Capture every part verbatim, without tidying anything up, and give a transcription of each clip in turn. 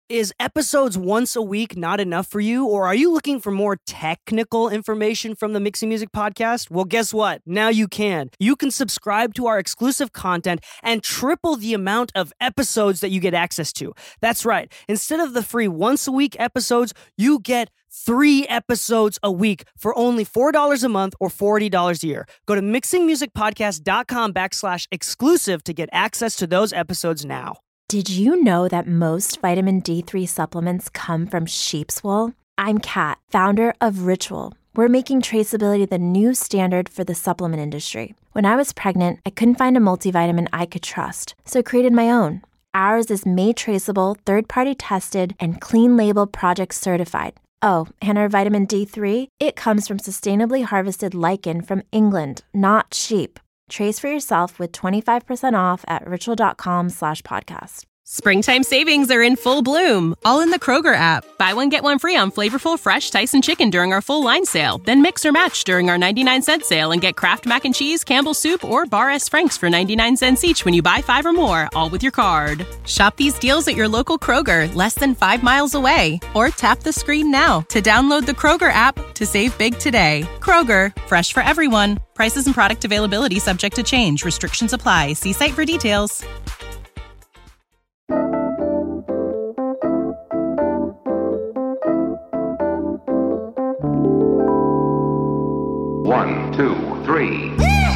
Is episodes once a week not enough for you, or are you looking for more technical information from the Mixing Music Podcast? Well, guess what? Now you can. You can subscribe to our exclusive content and triple the amount of episodes that you get access to. That's right. Instead of the free once a week episodes, you get three episodes a week for only four dollars a month or forty dollars a year. Go to mixingmusicpodcast.com backslash exclusive to get access to those episodes now. Did you know that most vitamin D three supplements come from sheep's wool? I'm Kat, founder of Ritual. We're making traceability the new standard for the supplement industry. When I was pregnant, I couldn't find a multivitamin I could trust, so I created my own. Ours is made traceable, third-party tested, and clean label project certified. Oh, and our vitamin D three, it comes from sustainably harvested lichen from England, not sheep. Trace for yourself with twenty-five percent off at ritual.com slash podcast. Springtime savings are in full bloom, all in the Kroger app. Buy one, get one free on flavorful fresh Tyson chicken during our full line sale. Then mix or match during our ninety-nine cent sale and get Kraft Mac and Cheese, Campbell's Soup, or Bar S. Frank's for ninety-nine cents each when you buy five or more, all with your card. Shop these deals at your local Kroger, less than five miles away. Or tap the screen now to download the Kroger app to save big today. Kroger, fresh for everyone. Prices and product availability subject to change. Restrictions apply. See site for details. One, two, three.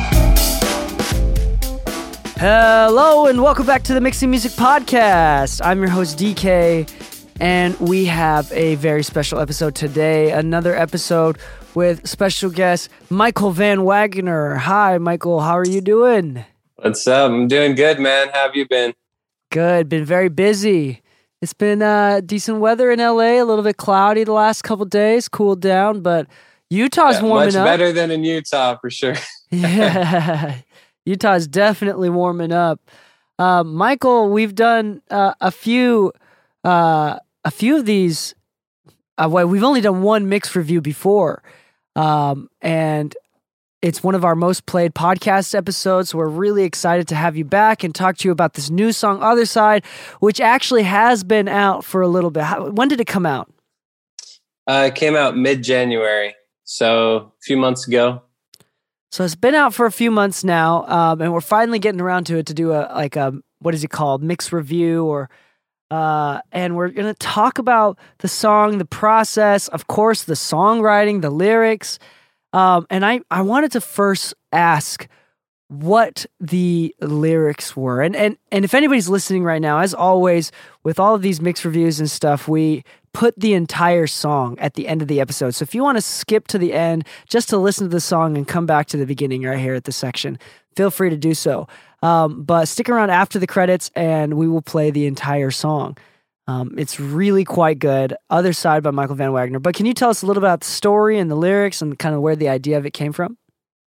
Hello and welcome back to the Mixing Music Podcast. I'm your host D K, and we have a very special episode today. Another episode with special guest Michael Van Wagner. Hi, Michael. How are you doing? What's up? I'm doing good, man. How have you been? Good. Been very busy. It's been uh, decent weather in L A. A little bit cloudy the last couple days. Cooled down, but Utah's yeah, warming much up. Much better than in Utah, for sure. Yeah. Utah's definitely warming up. Uh, Michael, we've done uh, a few uh, a few of these. Uh, well, we've only done one mix review before, um, and it's one of our most played podcast episodes. So we're really excited to have you back and talk to you about this new song, Other Side, which actually has been out for a little bit. How, when did it come out? Uh, it came out mid-January, so a few months ago. So it's been out for a few months now, um, and we're finally getting around to it to do a like a what is it called, mix review, or uh, and we're gonna talk about the song, the process, of course, the songwriting, the lyrics, um, and I I wanted to first ask what the lyrics were, and and and if anybody's listening right now, as always with all of these mix reviews and stuff, we put the entire song at the end of the episode. So if you want to skip to the end just to listen to the song and come back to the beginning right here at the section, feel free to do so. Um, but stick around after the credits and we will play the entire song. Um, it's really quite good. Other Side by Michael Van Wagner. But can you tell us a little about the story and the lyrics and kind of where the idea of it came from?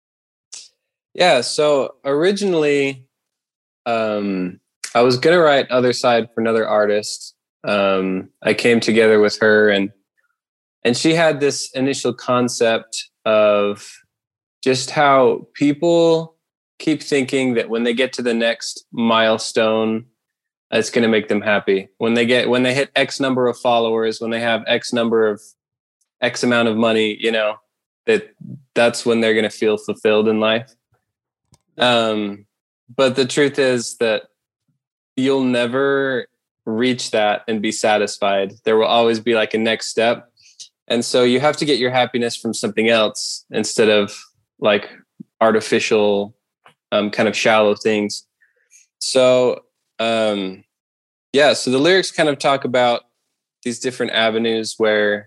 Yeah, so originally um, I was going to write Other Side for another artist. Um, I came together with her and and she had this initial concept of just how people keep thinking that when they get to the next milestone, it's going to make them happy. When they get when they hit X number of followers, when they have X number of X amount of money, you know, that that's when they're going to feel fulfilled in life. Um, but the truth is that you'll never reach that and be satisfied. There will always be like a next step. And so you have to get your happiness from something else instead of like artificial, um, kind of shallow things. So, um, yeah, so the lyrics kind of talk about these different avenues where,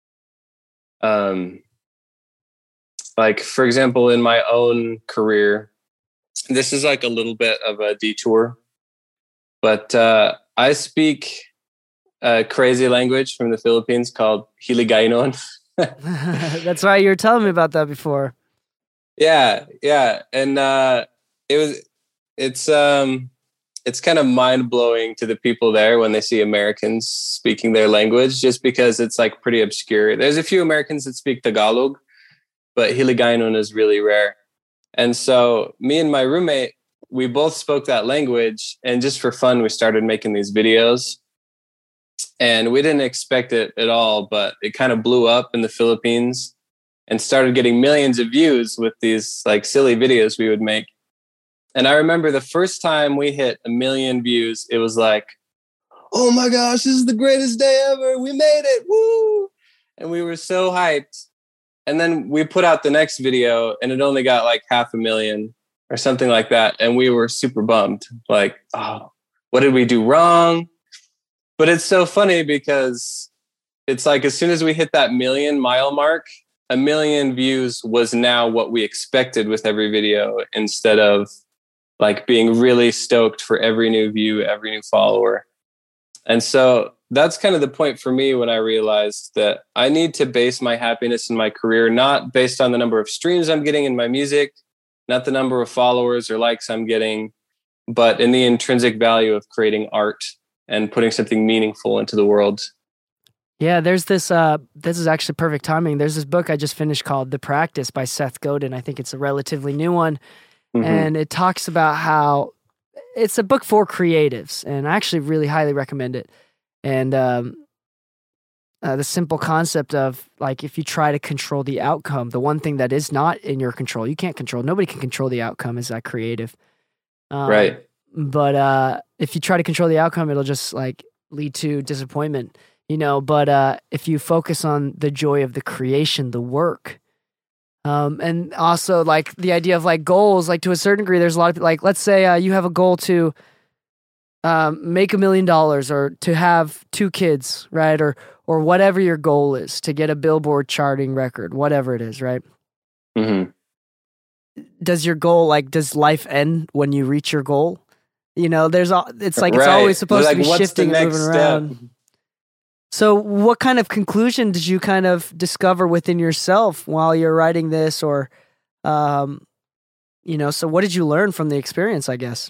um, like, for example, in my own career, this is like a little bit of a detour, but, uh, I speak a crazy language from the Philippines called Hiligaynon. That's right. You were telling me about that before. Yeah, yeah, and uh, it was. It's um, it's kind of mind blowing to the people there when they see Americans speaking their language, just because it's like pretty obscure. There's a few Americans that speak Tagalog, but Hiligaynon is really rare. And so me and my roommate, we both spoke that language, and just for fun, we started making these videos. and we didn't expect it at all, but it kind of blew up in the Philippines and started getting millions of views with these like silly videos we would make. And I remember the first time we hit a million views, it was like, oh my gosh, this is the greatest day ever. We made it. Woo. And we were so hyped. And then we put out the next video and it only got like half a million or something like that. And we were super bummed. Like, oh, what did we do wrong? But it's so funny because it's like as soon as we hit that million mile mark, a million views was now what we expected with every video, instead of like being really stoked for every new view, every new follower. And so that's kind of the point for me when I realized that I need to base my happiness in my career, not based on the number of streams I'm getting in my music, not the number of followers or likes I'm getting, but in the intrinsic value of creating art and putting something meaningful into the world. Yeah, there's this, uh, this is actually perfect timing. There's this book I just finished called The Practice by Seth Godin. I think it's a relatively new one. Mm-hmm. And it talks about how it's a book for creatives, and I actually really highly recommend it. And um, uh, the simple concept of like, if you try to control the outcome, the one thing that is not in your control, you can't control. Nobody can control the outcome as that creative. Um, right. But uh, if you try to control the outcome, it'll just like lead to disappointment, you know. But uh, if you focus on the joy of the creation, the work, Um, and also like the idea of like goals, like to a certain degree, there's a lot of like, let's say uh, you have a goal to um, make a million dollars or to have two kids, right? Or, or whatever your goal is, to get a Billboard charting record, whatever it is, right? Mm-hmm. Does your goal, like, does life end when you reach your goal? You know, there's all, it's like, it's right. always supposed like, to be shifting and moving step? around. So what kind of conclusion did you kind of discover within yourself while you're writing this, or, um, you know, so what did you learn from the experience, I guess?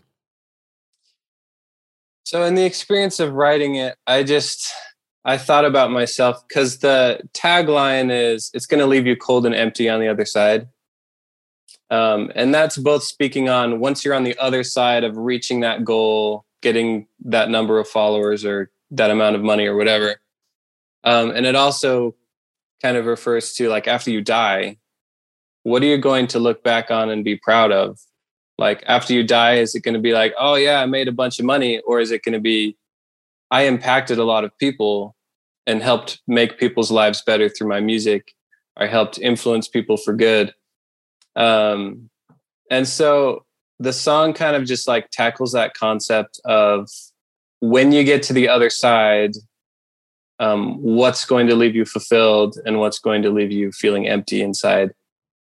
So in the experience of writing it, I just, I thought about myself, because the tagline is, it's going to leave you cold and empty on the other side. Um, and that's both speaking on once you're on the other side of reaching that goal, getting that number of followers or that amount of money or whatever. Um, and it also kind of refers to like, after you die, what are you going to look back on and be proud of? Like after you die, is it going to be like, oh yeah, I made a bunch of money? Or is it going to be, I impacted a lot of people and helped make people's lives better through my music. I helped influence people for good. Um, and so the song kind of just like tackles that concept of when you get to the other side, um, what's going to leave you fulfilled and what's going to leave you feeling empty inside.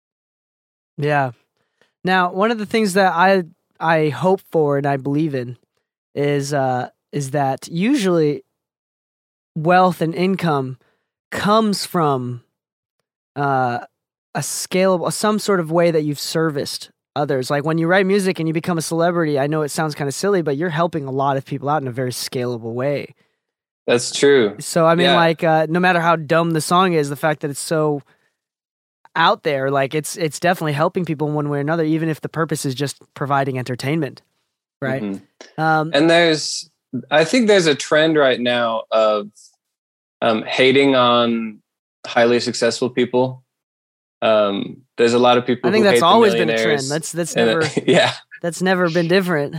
Yeah. Now, one of the things that I I hope for and I believe in is uh, is that usually wealth and income comes from uh, a scalable, some sort of way that you've serviced others. Like when you write music and you become a celebrity, I know it sounds kind of silly, but you're helping a lot of people out in a very scalable way. That's true. So, I mean, yeah. like, uh, no matter how dumb the song is, the fact that it's so out there, like, it's it's definitely helping people in one way or another, even if the purpose is just providing entertainment, right? Mm-hmm. Um, and there's, I think there's a trend right now of um, hating on highly successful people. Um, there's a lot of people. I think who that's hate always the been a trend. That's that's never, it, yeah, that's never been different.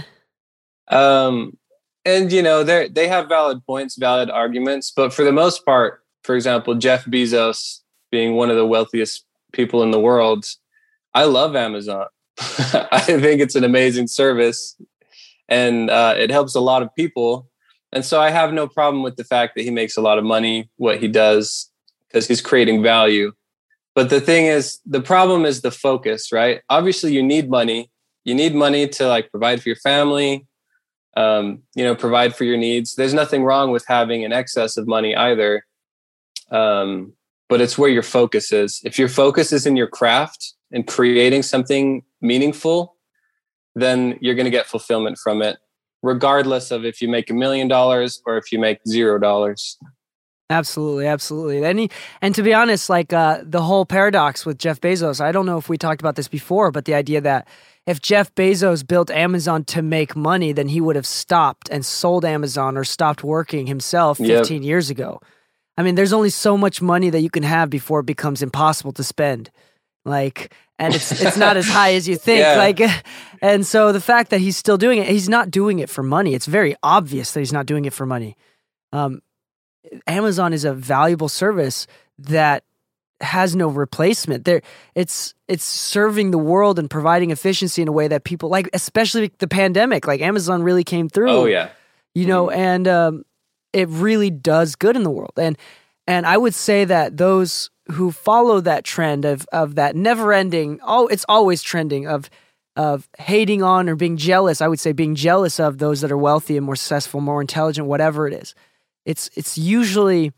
Um, and you know, they they have valid points, valid arguments, but for the most part, for example, Jeff Bezos being one of the wealthiest people in the world, I love Amazon. I think it's an amazing service, and uh, it helps a lot of people. And so I have no problem with the fact that he makes a lot of money, what he does, because he's creating value. But the thing is, the problem is the focus, right? Obviously, you need money. You need money to like provide for your family, um, you know, provide for your needs. There's nothing wrong with having an excess of money either. Um, but it's where your focus is. If your focus is in your craft and creating something meaningful, then you're going to get fulfillment from it, regardless of if you make a million dollars or if you make zero dollars. Absolutely, absolutely. And, he, and to be honest, like uh, the whole paradox with Jeff Bezos, I don't know if we talked about this before, but the idea that if Jeff Bezos built Amazon to make money, then he would have stopped and sold Amazon or stopped working himself fifteen yep. years ago. I mean, there's only so much money that you can have before it becomes impossible to spend. Like, and it's it's not as high as you think. Yeah. Like, and so the fact that he's still doing it, he's not doing it for money. It's very obvious that he's not doing it for money. Um, Amazon is a valuable service that has no replacement. There, it's it's serving the world and providing efficiency in a way that people like, especially the pandemic. Like Amazon really came through. Oh yeah, you know, mm-hmm. and um, it really does good in the world. And and I would say that those who follow that trend of of that never ending, oh, it's always trending of of hating on or being jealous. I would say being jealous of those that are wealthy and more successful, more intelligent, whatever it is. It's it's usually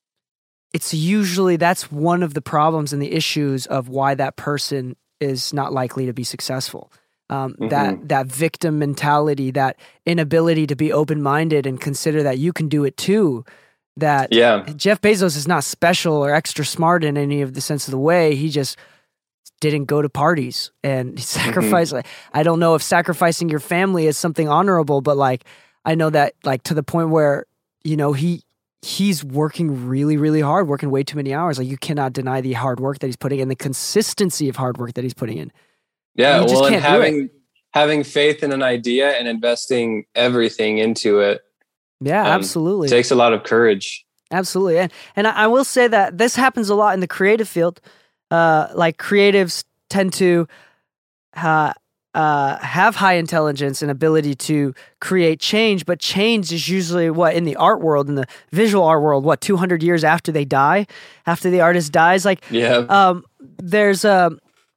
it's usually that's one of the problems and the issues of why that person is not likely to be successful. Um, mm-hmm. That that victim mentality, that inability to be open-minded and consider that you can do it too. That yeah. Jeff Bezos is not special or extra smart in any of the sense of the way. He just didn't go to parties and sacrifice. Mm-hmm. Like, I don't know if sacrificing your family is something honorable, but like I know that like to the point where you know, he he's working really, really hard, working way too many hours. Like you cannot deny the hard work that he's putting in, the consistency of hard work that he's putting in. Yeah, well, and having having faith in an idea and investing everything into it. Yeah, um, absolutely. Takes a lot of courage. Absolutely. And and I, I will say that this happens a lot in the creative field. Uh, like creatives tend to uh, Uh, have high intelligence and ability to create change, but change is usually what in the art world, in the visual art world, what two hundred years after they die, after the artist dies. Like, yeah. um, there's a,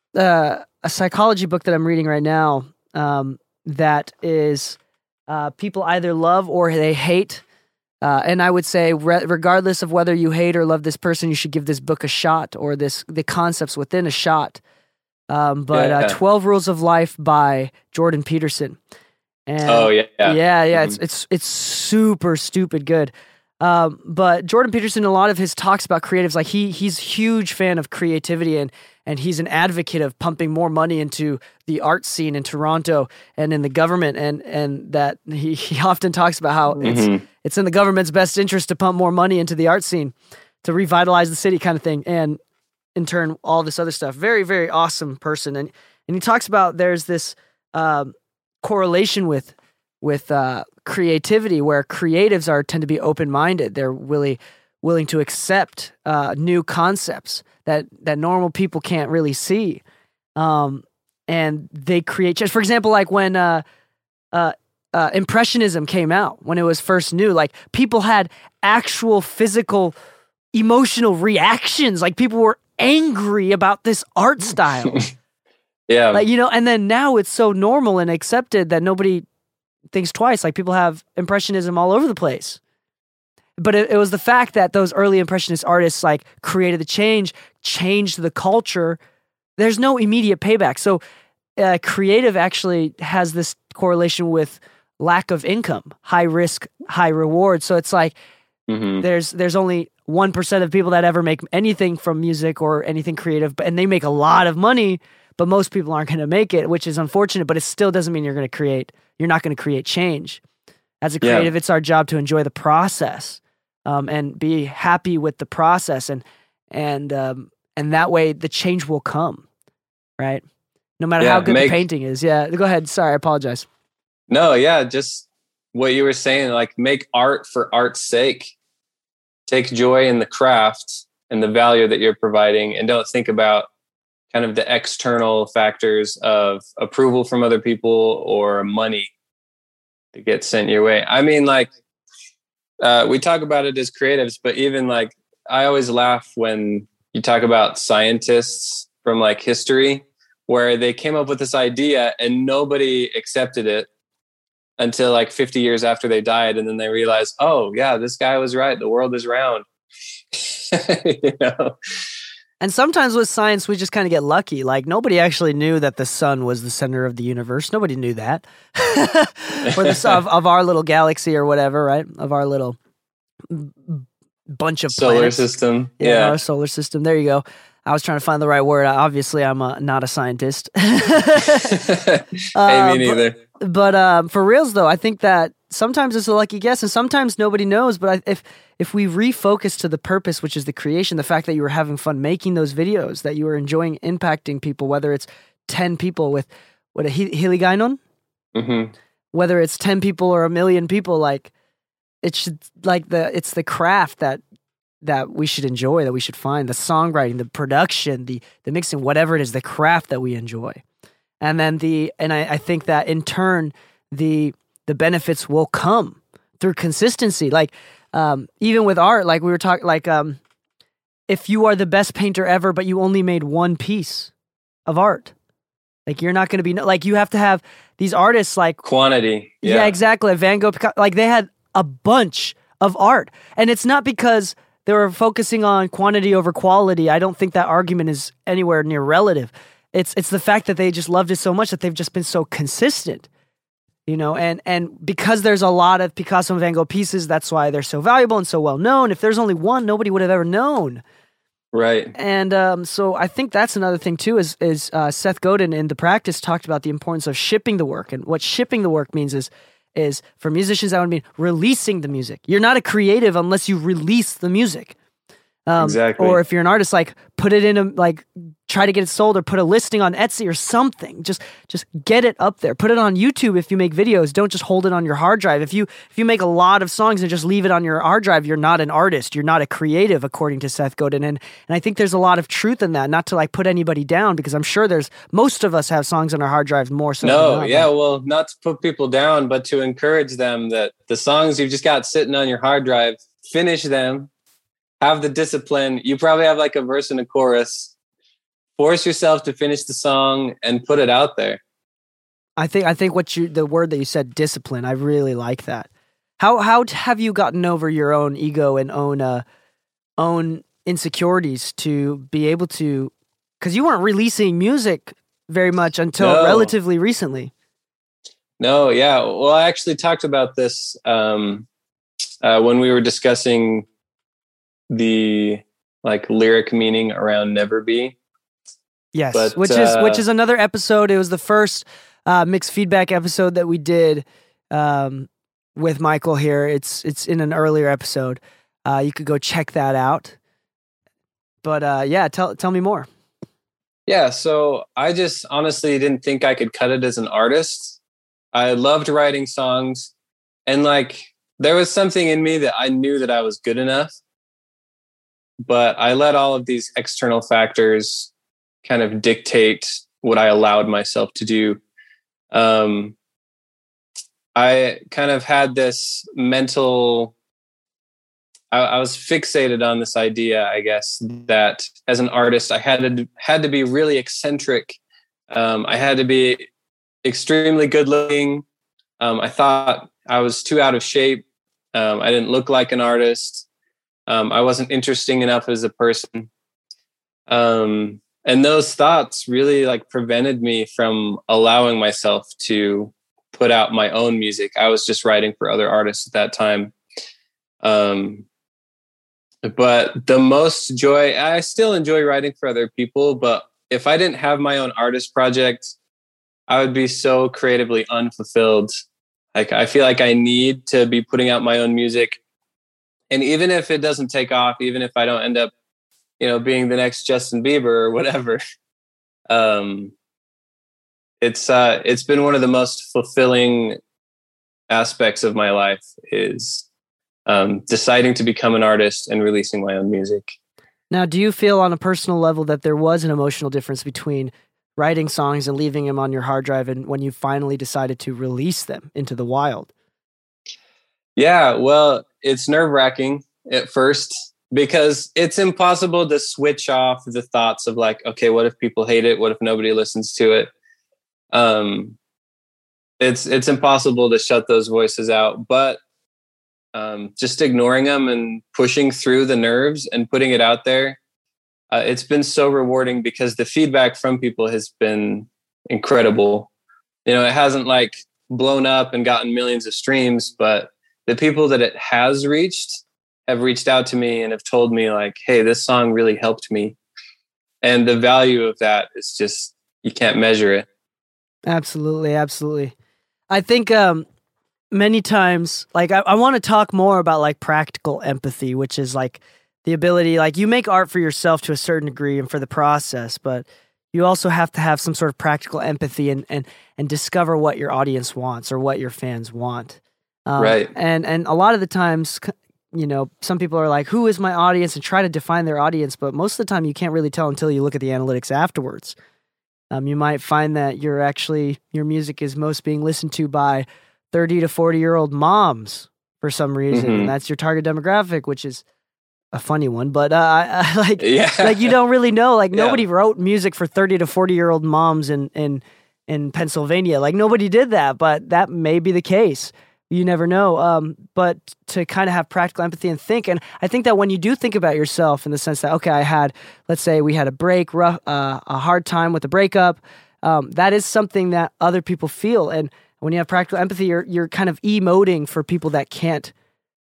a a psychology book that I'm reading right now um, that is uh, people either love or they hate. Uh, and I would say, re- regardless of whether you hate or love this person, you should give this book a shot, or this the concepts within a shot. Um, but yeah, yeah. Uh, twelve Rules of Life by Jordan Peterson. And oh yeah, yeah, yeah. yeah mm-hmm. It's it's it's super stupid good. Um, but Jordan Peterson, a lot of his talks about creatives, like he he's a huge fan of creativity, and and he's an advocate of pumping more money into the art scene in Toronto and in the government, and and that he, he often talks about how mm-hmm. it's it's in the government's best interest to pump more money into the art scene to revitalize the city, kind of thing, and in turn, all this other stuff. Very, very awesome person. And and he talks about there's this um, correlation with with uh, creativity, where creatives are tend to be open-minded. They're really willing to accept uh, new concepts that, that normal people can't really see. Um, and they create change. For example, like when uh, uh, uh, Impressionism came out, when it was first new, like people had actual physical emotional reactions. Like people were angry about this art style. Yeah. Like, you know, and then now it's so normal and accepted that nobody thinks twice. Like people have Impressionism all over the place. But it, it was the fact that those early Impressionist artists like created the change, changed the culture. There's no immediate payback. So uh, creative actually has this correlation with lack of income, high risk, high reward. So it's like mm-hmm. there's there's only one percent of people that ever make anything from music or anything creative, and they make a lot of money, but most people aren't going to make it, which is unfortunate, but it still doesn't mean you're going to create, you're not going to create change. As a creative, yeah. It's our job to enjoy the process um, and be happy with the process, and and um, and that way the change will come, right? No matter yeah, how good make, the painting is. Yeah, go ahead. Sorry, I apologize. No, yeah, just what you were saying, like make art for art's sake. Take joy in the craft and the value that you're providing, and don't think about kind of the external factors of approval from other people or money to get sent your way. I mean, like, uh, we talk about it as creatives, but even like, I always laugh when you talk about scientists from like history, where they came up with this idea and nobody accepted it until like fifty years after they died. And then they realized, oh yeah, this guy was right. The world is round. You know? And sometimes with science, we just kind of get lucky. Like nobody actually knew that the sun was the center of the universe. Nobody knew that. Or the of, of our little galaxy or whatever, right? Of our little bunch of solar planets. system. Yeah, Yeah. our solar system. There you go. I was trying to find the right word. Obviously, I'm uh, not a scientist. Hey, Uh, me neither. But, but um, for reals, though, I think that sometimes it's a lucky guess, and sometimes nobody knows. But I, if if we refocus to the purpose, which is the creation, the fact that you were having fun making those videos, that you were enjoying impacting people, whether it's ten people with what a Hiligainon, Mm-hmm. whether it's ten people or a million people, like it should like the it's the craft that that we should enjoy, that we should find, the songwriting, the production, the the mixing, whatever it is, the craft that we enjoy. And then the and I, I think that in turn the the benefits will come through consistency. Like um, even with art, like we were talking, like um, if you are the best painter ever, but you only made one piece of art, like you're not going to be like you have to have these artists like Quantity. yeah, Yeah. exactly. Van Gogh, Picasso, like they had a bunch of art, and it's not because they were focusing on quantity over quality. I don't think that argument is anywhere near relative. It's it's the fact that they just loved it so much that they've just been so consistent, you know. And and because there's a lot of Picasso and Van Gogh pieces, that's why they're so valuable and so well known. If there's only one, nobody would have ever known. Right. And um, so I think that's another thing too. Is is uh, Seth Godin in The Practice talked about the importance of shipping the work, and what shipping the work means is. is for musicians, that would mean releasing the music. You're not a creative unless you release the music. Um, Exactly. Or if you're an artist, like put it in a, like try to get it sold or put a listing on Etsy or something. Just, just get it up there. Put it on YouTube if you make videos. Don't just hold it on your hard drive. If you, if you make a lot of songs and just leave it on your hard drive, you're not an artist. You're not a creative, according to Seth Godin. And, and I think there's a lot of truth in that, not to like put anybody down, because I'm sure there's, most of us have songs on our hard drives more so. No, than not, yeah, right? well, not to put people down, but to encourage them that the songs you've just got sitting on your hard drive, finish them, have the discipline. You probably have like a verse and a chorus. Force yourself to finish the song and put it out there. I think I think what you the word that you said, discipline, I really like that. How how have you gotten over your own ego and own uh, own insecurities to be able to, because you weren't releasing music very much until No. relatively recently. No, yeah. Well, I actually talked about this um, uh, when we were discussing the like lyric meaning around Never Be. Yes, But, which is which uh, is another episode. It was the first uh, mixed feedback episode that we did um, with Michael here. It's it's in an earlier episode. Uh, you could go check that out. But uh, yeah, tell tell me more. Yeah, so I just honestly didn't think I could cut it as an artist. I loved writing songs, and like there was something in me that I knew that I was good enough, but I let all of these external factors kind of dictate what I allowed myself to do. Um, I kind of had this mental, I, I was fixated on this idea, I guess, that as an artist, I had to had to be really eccentric. Um, I had to be extremely good looking. Um, I thought I was too out of shape. Um, I didn't look like an artist. Um, I wasn't interesting enough as a person. Um, and those thoughts really like prevented me from allowing myself to put out my own music. I was just writing for other artists at that time. Um, but the most joy, I still enjoy writing for other people, but if I didn't have my own artist project, I would be so creatively unfulfilled. Like, I feel like I need to be putting out my own music. And even if it doesn't take off, even if I don't end up, you know, being the next Justin Bieber or whatever, um, it's uh, it's been one of the most fulfilling aspects of my life is um, deciding to become an artist and releasing my own music. Now, do you feel on a personal level that there was an emotional difference between writing songs and leaving them on your hard drive and when you finally decided to release them into the wild? Yeah, well, it's nerve-wracking at first because it's impossible to switch off the thoughts of like, okay, what if people hate it? What if nobody listens to it? Um, it's it's impossible to shut those voices out, but um, just ignoring them and pushing through the nerves and putting it out there, uh, it's been so rewarding because the feedback from people has been incredible. You know, it hasn't like blown up and gotten millions of streams, but the people that it has reached have reached out to me and have told me like, hey, this song really helped me. And the value of that is just, you can't measure it. Absolutely. Absolutely. I think um, many times, like I, I want to talk more about like practical empathy, which is like the ability, like you make art for yourself to a certain degree and for the process, but you also have to have some sort of practical empathy and and and discover what your audience wants or what your fans want. Um, right. And and a lot of the times, you know, some people are like, who is my audience, and try to define their audience, but most of the time you can't really tell until you look at the analytics afterwards. Um, you might find that you're actually, your music is most being listened to by thirty to forty year old moms for some reason. Mm-hmm. And that's your target demographic, which is a funny one, but uh, I, like, yeah. like you don't really know. Like yeah. nobody wrote music for thirty to forty year old moms in, in, in Pennsylvania. Like nobody did that, but that may be the case. You never know. Um, but to kind of have practical empathy and think, and I think that when you do think about yourself in the sense that, okay, I had, let's say we had a break, rough, uh, a hard time with the breakup. Um, that is something that other people feel. And when you have practical empathy, you're, you're kind of emoting for people that can't,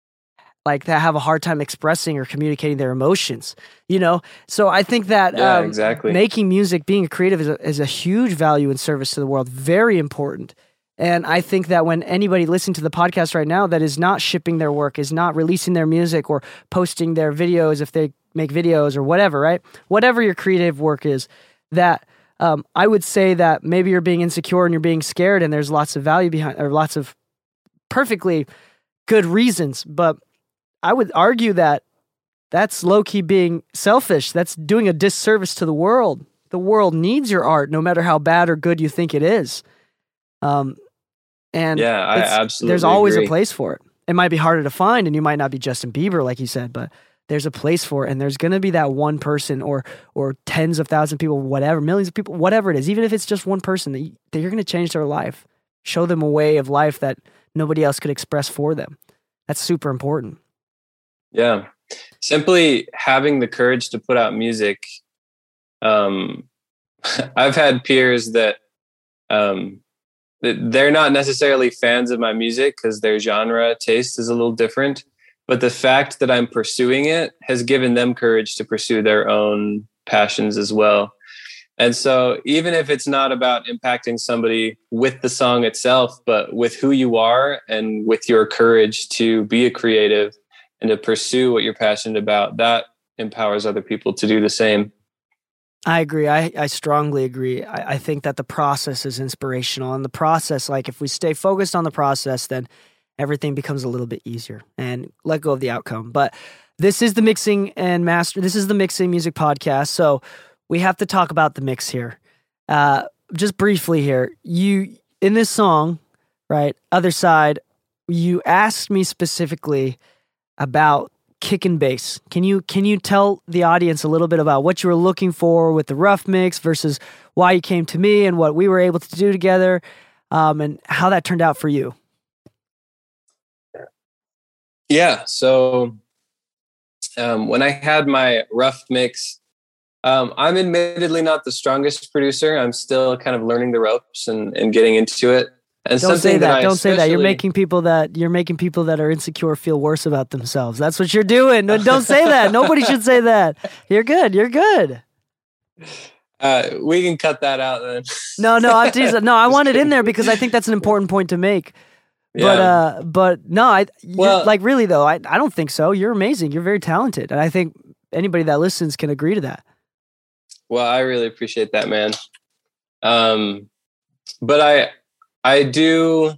like that have a hard time expressing or communicating their emotions, you know? So I think that yeah, um, exactly. making music, being a creative is a, is a huge value and service to the world, very important. And I think that when anybody listening to the podcast right now that is not shipping their work, is not releasing their music or posting their videos if they make videos or whatever, right? Whatever your creative work is, that um, I would say that maybe you're being insecure and you're being scared and there's lots of value behind, or lots of perfectly good reasons, but I would argue that that's low-key being selfish. That's doing a disservice to the world. The world needs your art, no matter how bad or good you think it is. Um, and yeah, I absolutely there's always agree. a place for it. It might be harder to find, and you might not be Justin Bieber, like you said, but there's a place for it, and there's going to be that one person or or tens of thousands of people, whatever, millions of people, whatever it is, even if it's just one person, that, you, that you're going to change their life, show them a way of life that nobody else could express for them. That's super important. Yeah. Simply having the courage to put out music. Um, I've had peers that um, they're not necessarily fans of my music because their genre taste is a little different. But the fact that I'm pursuing it has given them courage to pursue their own passions as well. And so even if it's not about impacting somebody with the song itself, but with who you are and with your courage to be a creative and to pursue what you're passionate about, that empowers other people to do the same. I agree. I, I strongly agree. I, I think that the process is inspirational. And the process, like if we stay focused on the process, then everything becomes a little bit easier and let go of the outcome. But this is the Mixing and Master. This is the Mixing Music Podcast. So we have to talk about the mix here. Uh, just briefly here. You, in this song, right, Other Side, you asked me specifically about kick and bass. Can you can you tell the audience a little bit about what you were looking for with the rough mix versus why you came to me and what we were able to do together, um, and how that turned out for you? Yeah. So um, when I had my rough mix, um, I'm admittedly not the strongest producer. I'm still kind of learning the ropes and, and getting into it. And don't say that. that don't say that. You're making people that you're making people that are insecure feel worse about themselves. That's what you're doing. Don't say that. Nobody should say that. You're good. You're good. Uh, we can cut that out then. No, no, I'm teasing. No, I want it in there because I think that's an important point to make. Yeah. But uh, but no, I well, like really though. I I don't think so. You're amazing. You're very talented, and I think anybody that listens can agree to that. Well, I really appreciate that, man. Um, but I. I do.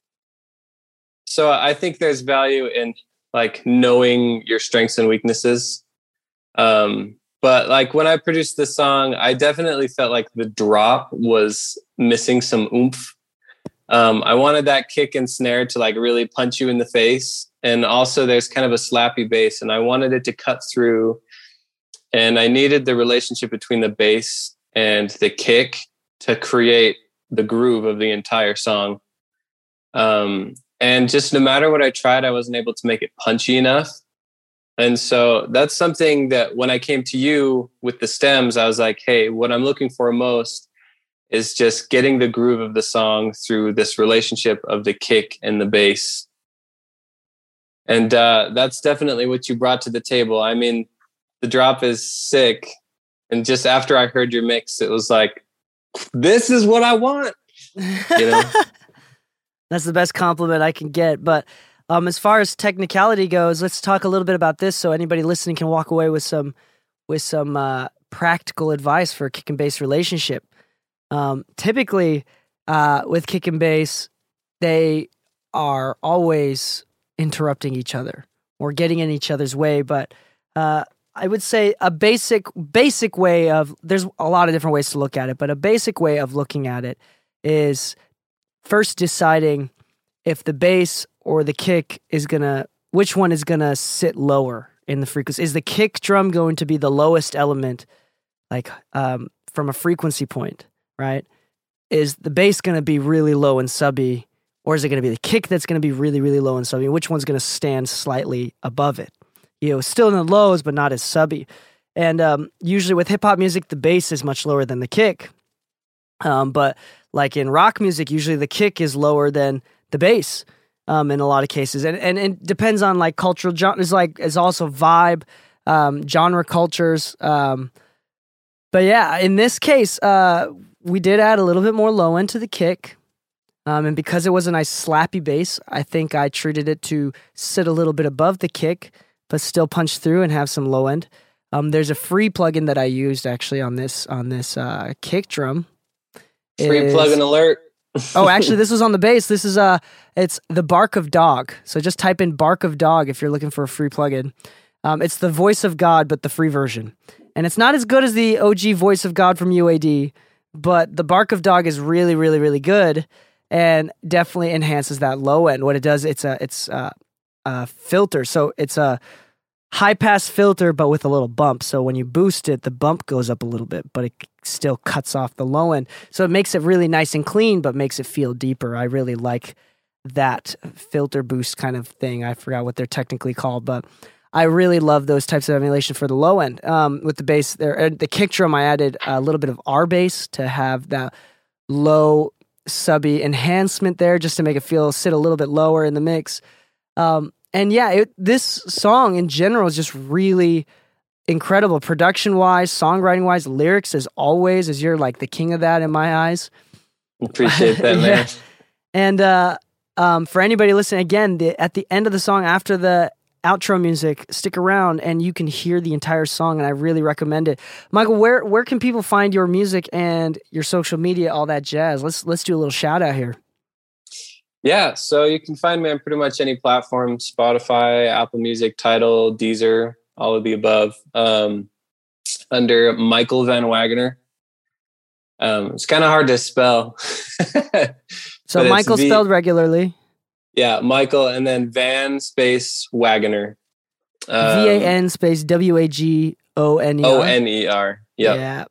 So I think there's value in like knowing your strengths and weaknesses. Um, but like when I produced this song, I definitely felt like the drop was missing some oomph. Um, I wanted that kick and snare to like really punch you in the face. And also there's kind of a slappy bass and I wanted it to cut through, and I needed the relationship between the bass and the kick to create the groove of the entire song. Um, and just no matter what I tried, I wasn't able to make it punchy enough. And so that's something that when I came to you with the stems, I was like, hey, what I'm looking for most is just getting the groove of the song through this relationship of the kick and the bass. And uh, that's definitely what you brought to the table. I mean, the drop is sick. And just after I heard your mix, it was like, this is what I want. You know? That's the best compliment I can get. But um, as far as technicality goes, let's talk a little bit about this so anybody listening can walk away with some with some uh, practical advice for a kick and bass relationship. Um, typically, uh, with kick and bass, they are always interrupting each other or getting in each other's way. But uh, I would say a basic basic way of, there's a lot of different ways to look at it, but a basic way of looking at it is first deciding if the bass or the kick is gonna, which one is gonna sit lower in the frequency. Is the kick drum going to be the lowest element, like um, from a frequency point, right? Is the bass gonna be really low and subby, or is it gonna be the kick that's gonna be really, really low and subby? Which one's gonna stand slightly above it? You know, still in the lows, but not as subby. And um, usually with hip hop music, the bass is much lower than the kick. Um, but like in rock music, usually the kick is lower than the bass um, in a lot of cases. And, and and it depends on like cultural genres, like it's also vibe, um, genre cultures. Um, but yeah, in this case, uh, we did add a little bit more low end to the kick. Um, and because it was a nice slappy bass, I think I treated it to sit a little bit above the kick, but still punch through and have some low end. Um, there's a free plugin that I used actually on this on this uh, kick drum. Free is, plugin alert. oh, actually, this was on the bass. This is uh, it's the Bark of Dog. So just type in Bark of Dog if you're looking for a free plugin. Um, it's the Voice of God, but the free version, and it's not as good as the O G Voice of God from U A D, but the Bark of Dog is really, really, really good, and definitely enhances that low end. What it does, it's a it's a, a filter, so it's a high pass filter, but with a little bump. So when you boost it, the bump goes up a little bit, but it still cuts off the low end. So it makes it really nice and clean, but makes it feel deeper. I really like that filter boost kind of thing. I forgot what they're technically called, but I really love those types of emulation for the low end. Um, with the bass there, the kick drum, I added a little bit of R bass to have that low subby enhancement there, just to make it feel sit a little bit lower in the mix. Um, And yeah, it, this song in general is just really incredible, production-wise, songwriting-wise, lyrics as always, as you're like the king of that in my eyes. Appreciate that, man. Yeah. And uh, um, for anybody listening, again, the, at the end of the song, after the outro music, stick around and you can hear the entire song, and I really recommend it. Michael, where where can people find your music and your social media, all that jazz? Let's let's do a little shout out here. Yeah, so you can find me on pretty much any platform: Spotify, Apple Music, Tidal, Deezer, all of the above, um, under Michael Van Wagoner. Um, it's kind of hard to spell. So Michael v- spelled regularly. Yeah, Michael, and then Van space Wagoner. Um, V A N space W A G O N E R. O N E R, yep. Yeah.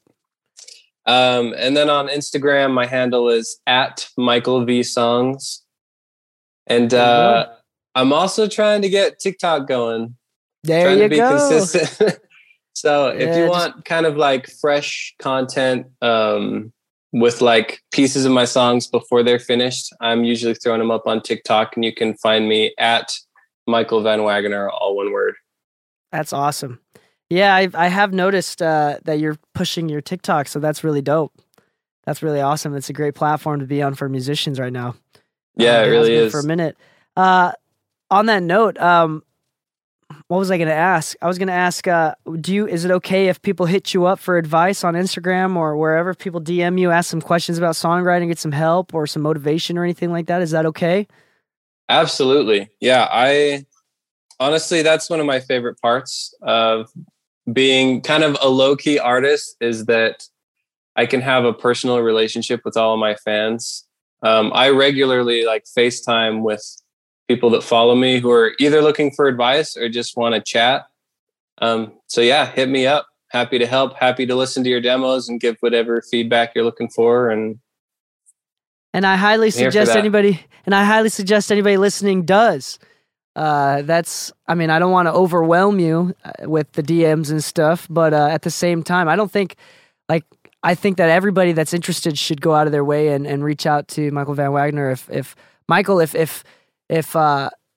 Um, and then on Instagram, my handle is at Michael V Songs. And uh, I'm also trying to get TikTok going. There trying you to be go. consistent. So yeah, if you just... want kind of like fresh content um, with like pieces of my songs before they're finished, I'm usually throwing them up on TikTok, and you can find me at Michael Van Wagoner, all one word. That's awesome. Yeah, I I have noticed uh, that you're pushing your TikTok, so that's really dope. That's really awesome. It's a great platform to be on for musicians right now. Yeah, uh, it really is. For a minute. Uh, on that note, um, what was I going to ask? I was going to ask, uh, do you, is it okay if people hit you up for advice on Instagram or wherever, people D M you, ask some questions about songwriting, get some help or some motivation or anything like that? Is that okay? Absolutely. Yeah. I honestly, that's one of my favorite parts of being kind of a low key artist, is that I can have a personal relationship with all of my fans. Um, I regularly like FaceTime with people that follow me who are either looking for advice or just want to chat. Um, so yeah, hit me up. Happy to help. Happy to listen to your demos and give whatever feedback you're looking for. And and I highly suggest anybody, and I highly suggest anybody listening does. Uh, that's, I mean, I don't want to overwhelm you with the D Ms and stuff, but uh, at the same time, I don't think like. I think that everybody that's interested should go out of their way and, and reach out to Michael Van Wagoner. If if Michael, if if if uh,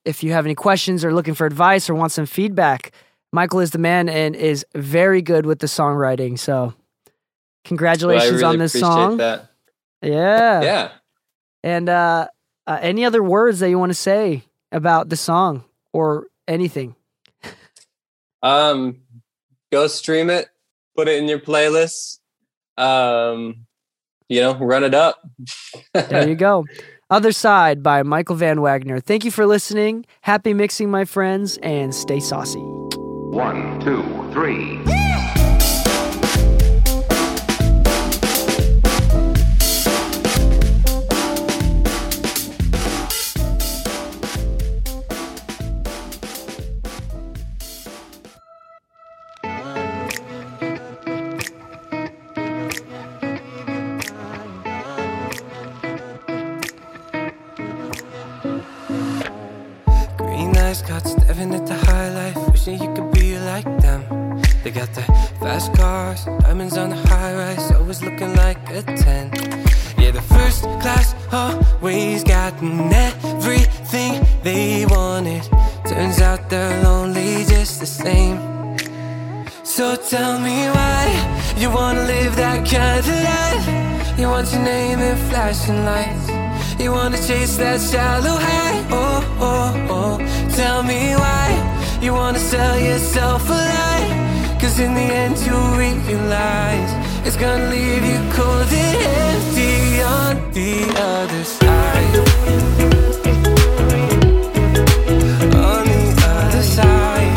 if you have any questions or looking for advice or want some feedback, Michael is the man and is very good with the songwriting. So congratulations well, I really on this appreciate song. That. Yeah. Yeah. And uh, uh, any other words that you want to say about the song or anything? Um, go stream it, put it in your playlist. Um, you know, run it up. There you go. Other Side by Michael Van Wagner. Thank you for listening. Happy mixing, my friends, and stay saucy. One, two, three. Caught staring at the high life, wishing you could be like them. They got the fast cars, diamonds on the high rise, always looking like a ten. Yeah, the first class always gotten everything they wanted. Turns out they're lonely just the same. So tell me why you wanna live that kind of life. You want your name in flashing lights. You wanna chase that shallow high. Oh, oh, oh. Tell me why you wanna sell yourself a lie. Cause in the end you realize it's gonna leave you cold and empty on the other side. On the other side.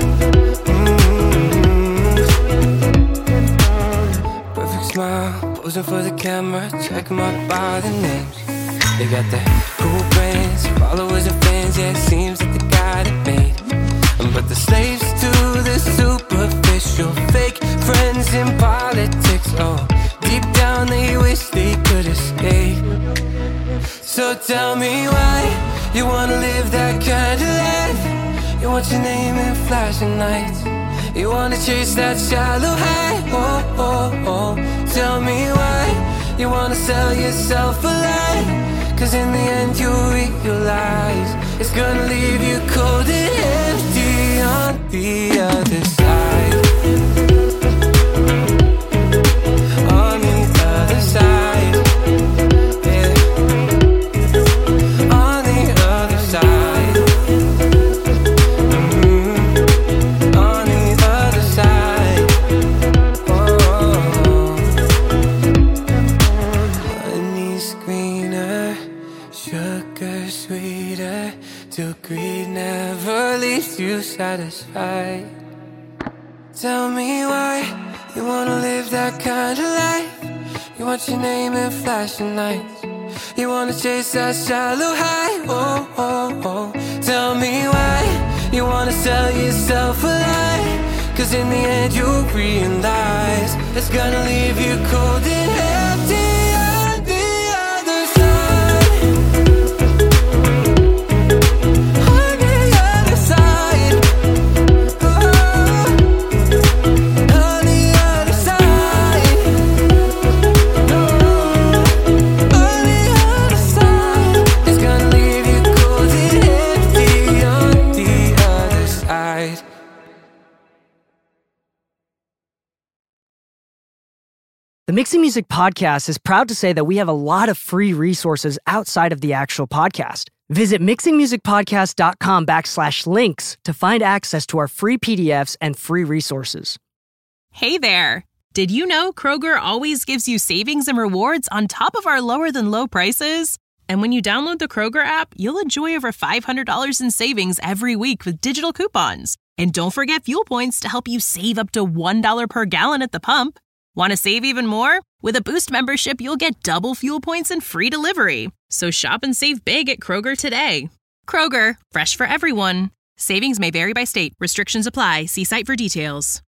Mm-hmm. Perfect smile, posing for the camera, check my body names. They got the cool brands, followers and fans, yeah, it seems that they got it made. But the slaves to the superficial, fake friends in politics, oh, deep down they wish they could escape. So tell me why you wanna live that kind of life. You want your name in flashing lights. You wanna chase that shallow high, oh, oh, oh. Tell me why you wanna sell yourself a lie. Cause in the end you realize it's gonna leave you cold and empty on the other side. On the other side. Yeah. On the other side. Mm-hmm. On the other side. Oh. Honey's greener, sugar sweeter, till greed never leaves you satisfied. Tell me why you wanna live that kind of life. You want your name in flashing lights. You wanna chase that shallow high, oh, oh, oh. Tell me why you wanna sell yourself a lie. Cause in the end you'll realize it's gonna leave you cold and empty. The Mixing Music Podcast is proud to say that we have a lot of free resources outside of the actual podcast. Visit mixingmusicpodcast.com backslash links to find access to our free P D Fs and free resources. Hey there! Did you know Kroger always gives you savings and rewards on top of our lower than low prices? And when you download the Kroger app, you'll enjoy over five hundred dollars in savings every week with digital coupons. And don't forget fuel points to help you save up to one dollar per gallon at the pump. Want to save even more? With a Boost membership, you'll get double fuel points and free delivery. So shop and save big at Kroger today. Kroger, fresh for everyone. Savings may vary by state. Restrictions apply. See site for details.